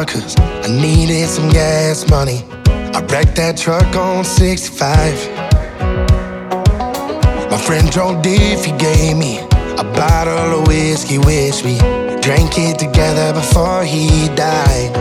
car, cause I needed some gas money. I wrecked that truck on 65. My friend drove Diff, he gave me a bottle of whiskey, wish we drank it together before he died.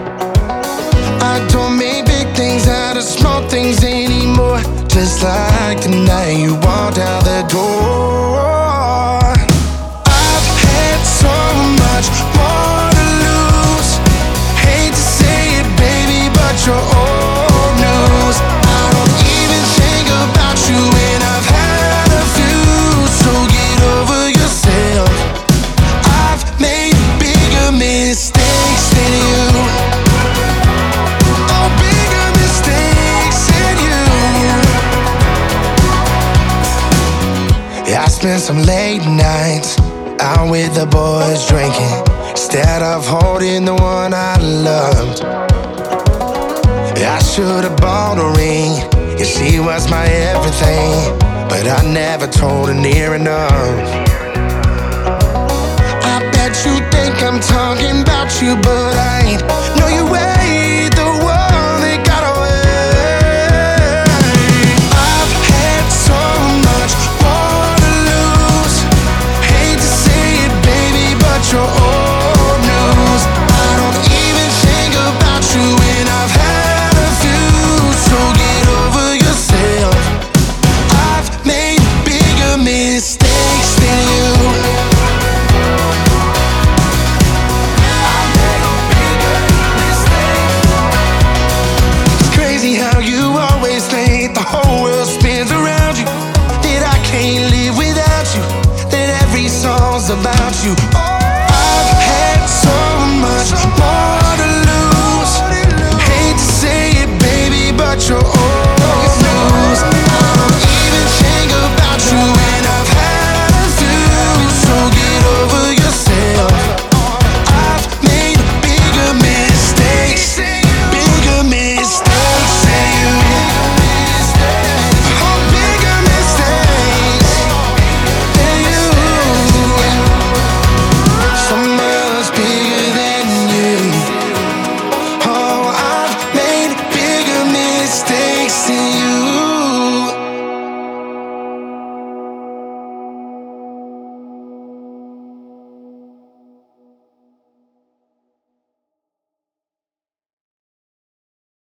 I don't make big things out of small things anymore. Just like the night you walked out the door. I've had so much more to lose. Hate to say it, baby, but you're old news. I don't even think about you when I've had a few. So get over yourself. I've made bigger mistakes than you. Oh, bigger mistakes than you. Yeah, I spent some late nights out with the boys drinking, instead of holding the one I loved. Yeah, I should've bought a ring, yeah, she was my everything, but I never told her near enough. I bet you think I'm talking about you, but I ain't. No, you're way